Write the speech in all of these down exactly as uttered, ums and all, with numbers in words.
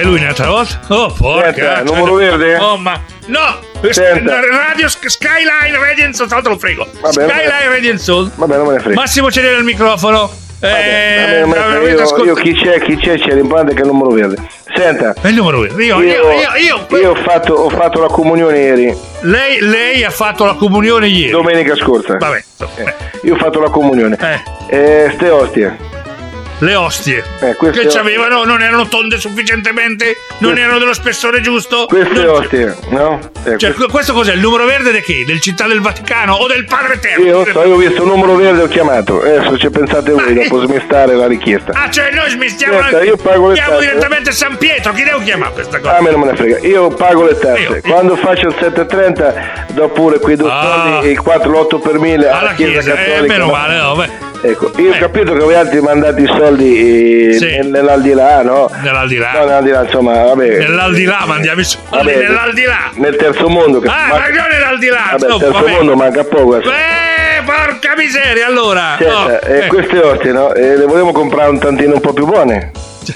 E lui un'altra volta? Oh, porca. Senta, numero verde? Oh, ma... No! Senta. Radio Skyline Radiant Soul, tanto lo frego. Vabbè, Skyline Radiant Soul. Vabbè, non me ne frega. Massimo Cedere al microfono. Vabbè, Eh, vabbè, vabbè, avete io, ascolt- io chi c'è, chi c'è, c'è l'importante che è il numero verde. Senta, È il numero verde. Io, io, io, io, io ho, fatto, ho fatto la comunione ieri, Lei, lei ha fatto la comunione ieri. domenica scorsa. Vabbè. Eh, io ho fatto la comunione. Eh. Eh, ste ostie. Le ostie Eh, queste che ostie. c'avevano non erano tonde sufficientemente, non Queste- erano dello spessore giusto. Queste non- ostie, no? Eh, Cioè, queste- questo cos'è? Il numero verde di chi? Del Città del Vaticano o del Padre Eterno? Io, so, io ho visto un numero verde e ho chiamato. Adesso ci pensate voi, Ma- dopo smistare la richiesta. Ah, cioè noi smistiamo Senta, anche- io pago le chiamo tasse. direttamente San Pietro, chi devo chiamare questa cosa? A me non me ne frega, io pago le tasse. Io- io- Quando faccio il sette e trenta do pure quei due Ah. soldi, il quattro l'otto per mille alla, Alla Chiesa, Chiesa, Cattolica. eh, meno no? male, no, beh. Ecco, io ho Eh. capito che voi altri mandate i soldi eh, Sì. nel- nell'aldilà, no? Nell'aldilà. No, nell'aldilà, insomma, vabbè. Nell'aldilà mandiamo i soldi, Vabbè, nell'aldilà. Nel terzo mondo. Che Ah, ma- ma non nell'aldilà. Vabbè, il no, terzo vabbè. mondo manca poco. adesso. Eh, porca miseria, allora. Senta, no, eh, eh. queste ostie, no? Eh, le volevo comprare un tantino un po' più buone.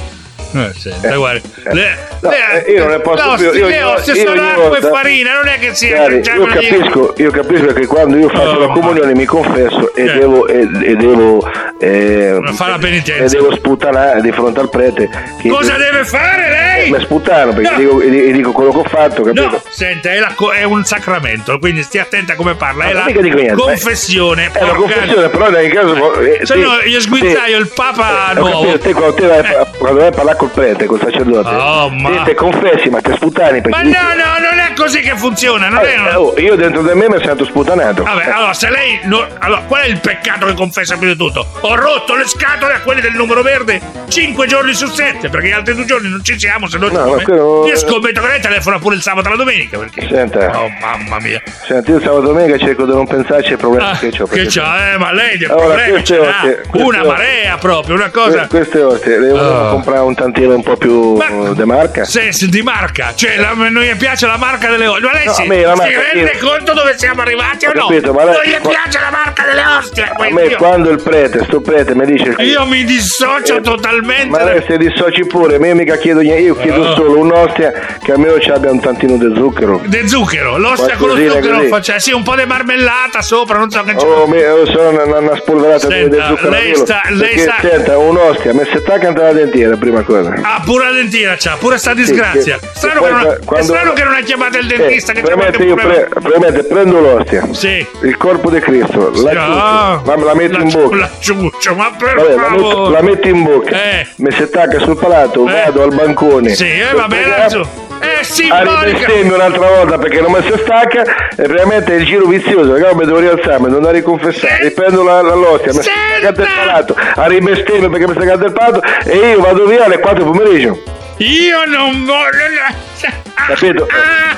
Eh, senta, guarda, eh. le, No, le- eh, io non ne posso le ostie- più, io- le ostie io sono ogni acqua volta- e farina, non è che sia Cari, cioè, io voglio dire- capisco, io capisco che quando io faccio Oh, la ma- comunione mi confesso e Eh. devo e, e devo eh, Fa la penitenza. e devo sputtanare di fronte al prete che Cosa deve fare lei? mi sputtano perché No. dico, e di- e dico quello che ho fatto, capito? No, senta, è, la co- è un sacramento, quindi stia attenta a come parla. È No, la mica dico niente, confessione. È una porca- confessione, però in ogni caso eh, Se te- no, io sguizzaio te- il Papa eh, ho nuovo. capito, te quando, te vai, a- quando vai a parlare col prete, col sacerdote, Oh, ma- te, te confessi, ma te sputtani perché Ma dici- no, no, non è così che funziona, non Eh, è... eh, oh, io dentro di me mi sento sputtanato. Vabbè, allora, se lei... no- allora, qual è il peccato che confessa più di tutto? Ho rotto le scatole a quelli del numero verde cinque giorni su sette, perché gli altri due giorni non ci siamo, se no... No, come- ma quello- Io scommetto che lei telefona pure il sabato e la domenica, perché... Senta, Oh, mamma mia. senti, io sabato e domenica cerco di non pensarci ai problemi Ah, che ho. che c'ha, eh, ma lei dei Allora, problemi queste ce n'ha. ostie- queste Una ostie- marea proprio, una cosa... Que- queste ostie le volevo Oh. comprare un tantino un po' più Ma- eh, de marca. Se, se di marca, cioè la, non gli piace la marca delle ostie. Ma lei No, si, a me la si marca- rende io- conto dove siamo arrivati o Ho no? capito, ma lei- non gli qua- piace la marca delle ostie. A quindi me io, quando il prete, sto prete mi dice io mi dissocio Eh, totalmente. ma lei se dissoci pure, io mica chiedo niente, io chiedo Oh. solo un'ostia che almeno ci abbia un tantino di zucchero. De zucchero, l'ostia con lo Qualcosina zucchero così. faccia, sì, un po' di marmellata sopra, non so che c'è. Oh, mi, oh, sono una, una spolverata di Senta, del zucchero lei a velo, sta- lei perché, sa- senta, un'ostia, mi si attacca alla dentiera, prima cosa. Ah, pure la dentina c'ha, pure sta disgrazia. che- strano, che che non, quando- è quando- strano che non ha chiamato il dentista, Eh, che c'è qualche premette, io problema. pre- premette, prendo l'ostia, Sì. il corpo di Cristo, la, Ah, ciuccio, la, la metto la, in bocca. La ciuccio, ma per Vabbè, la, metto, favore. la metto in bocca, Eh. mi si attacca sul palato, Eh. vado al bancone. Sì, eh, per vabbè, pregare, adesso. È a simbolica. ribestemmio un'altra volta perché non mi si stacca e veramente è il giro vizioso, perché mi devo rialzare, mi devo andare a riconfessare, riprendo la, la l'ostia, mi si Senta! attacca il palato, a ribestemmio perché mi si attacca il palato e io vado via alle quattro pomeriggio. Io non voglio. Ah, Capito?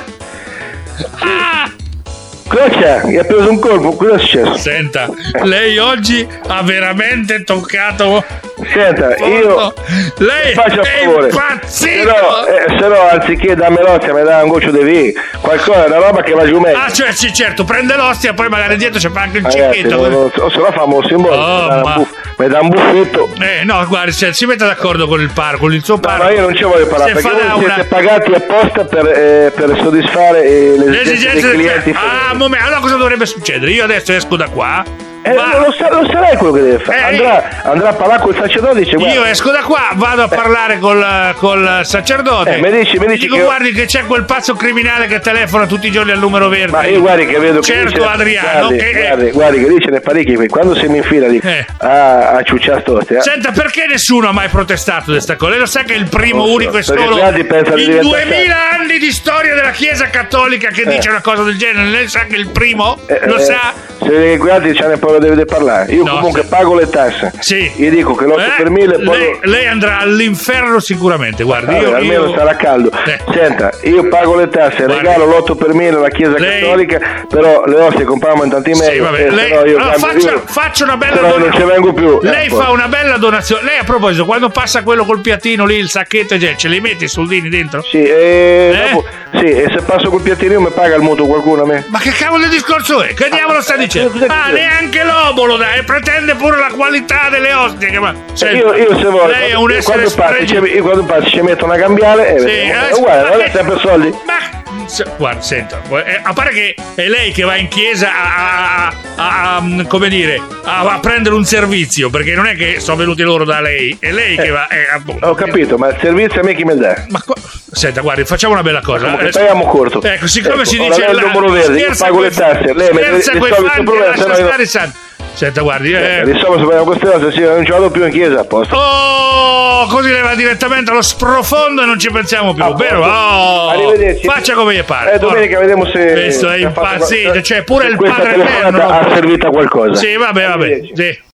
Ah, ah. Cosa c'è? Gli ha preso un colpo, cosa è successo? Senta, lei oggi ha veramente toccato. Senta, io Lei faccio a è favore. impazzito. Però, eh, se no, anziché darmi l'ostia, mi dà un goccio di vino, qualcosa, una roba che va giù meglio. Ah, cioè, sì, certo, prende l'ostia, poi magari dietro c'è anche un Ragazzi, cicchetto. non- non- o se no famo un simbolo, Oh, mi, dà ma- un buff- mi dà un buffetto. Eh, no, guardi, cioè, si metta d'accordo con il par, con il suo No, par. ma io non ci voglio parlare Se perché fa da voi siete una- pagati apposta per, eh, per soddisfare eh, le Le esigenze esigenze dei del clienti. Ah, momento, allora cosa dovrebbe succedere? Io adesso esco da qua. Eh, va- lo, sa, lo sarai quello che deve fare. Eh, andrà, andrà a parlare col sacerdote e dice Io guarda, esco da qua, vado a parlare col, col sacerdote. Eh, mi dici- mi dici Dico, che- guardi che c'è quel pazzo criminale che telefona tutti i giorni al numero verde. ma io guardi che vedo che Certo, dice- Adriano, guardi, che- guardi, guardi che dice ne parecchi qui. Quando si mi infila lì Eh. a, a ciucciare st'ostia, Senta, perché nessuno ha mai protestato di questa cosa? Lei lo sa che è il primo, Non so, unico e perché solo Draghi pensa di in diventare duemila anni di storia della Chiesa Cattolica che Eh. dice una cosa del genere. Lei sa che è il primo? eh, lo eh, sa? se vede che quei altri c'hanno paura deve parlare. Io No, comunque sì. pago le tasse. Sì. Io dico che l'otto Eh, per mille poi lei, lei andrà all'inferno sicuramente, guardi. Vabbè, io, almeno io- sarà caldo. Eh. Senta, io pago le tasse, Guardi. regalo l'otto per mille alla Chiesa Lei- Cattolica, però le ostie compriamo in tanti Sì, mesi. vabbè, eh, lei, se no io allora, cambio faccia, io- faccia una bella se no io non donazione. ci vengo più. Lei Eh, fa poi. una bella donazione. Lei a proposito, quando passa quello col piattino lì, il sacchetto, cioè, ce li mette i soldini dentro? Sì, e Eh? dopo, Sì, e se passo col piattino mi paga il mutuo qualcuno a me? Ma che cavolo di discorso è? Che diavolo sta dicendo? Ah, neanche l'obolo dai, e pretende pure la qualità delle ostie. Che ma... Senti, io, io se voglio, lei è un essere quando passi, spregio. io quando passi ci metto una cambiale e Sì, eh, eh, è uguale, ma non è che- sempre soldi. Ma se- guarda, senta, eh, a parte che è lei che va in chiesa a, a- a- a- come dire, a, a prendere un servizio, perché non è che sono venuti loro da lei, è lei che va. Eh, appunto. Ho capito, ma il servizio a me chi me dà? Ma qua- senta, guardi, facciamo una bella cosa. Comunque Eh, tagliamo corto. Ecco, siccome Ecco, si ora dice lei è il là, numero verde, io scherza pago coi- le tasse, lei mi scherza coi risolve il fanti, problema, lascia se no io- stare i santi. Senta, guardi, eh, Insomma, se facciamo queste cose, sì, non ci vado più in chiesa, a posto. oh, così le va direttamente allo sprofondo e non ci pensiamo più, A vero? posto. Oh, Arrivederci. faccia come gli pare. Eh, domenica vediamo se... Questo è se ha fatto impazzito, qualcosa- cioè pure se il questa padre telefonata eterno. ha servito a qualcosa. Sì, vabbè, vabbè. Arrivederci. Sì.